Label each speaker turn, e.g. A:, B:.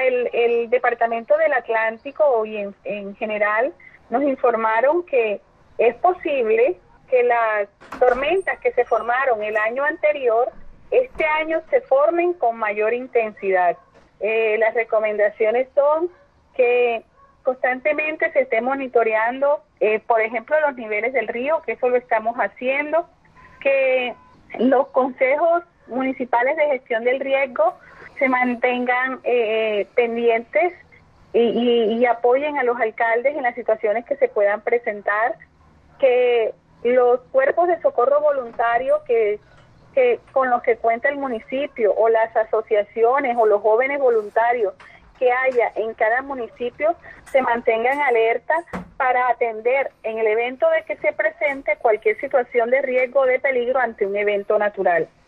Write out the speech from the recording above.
A: el Departamento del Atlántico y en general nos informaron que es posible que las tormentas que se formaron el año anterior, este año se formen con mayor intensidad. Las recomendaciones son que constantemente se esté monitoreando, por ejemplo, los niveles del río, que eso lo estamos haciendo, que los consejos municipales de gestión del riesgo se mantengan pendientes y apoyen a los alcaldes en las situaciones que se puedan presentar, que los cuerpos de socorro voluntario que con los que cuenta el municipio o las asociaciones o los jóvenes voluntarios que haya en cada municipio se mantengan alerta para atender en el evento de que se presente cualquier situación de riesgo o de peligro ante un evento natural.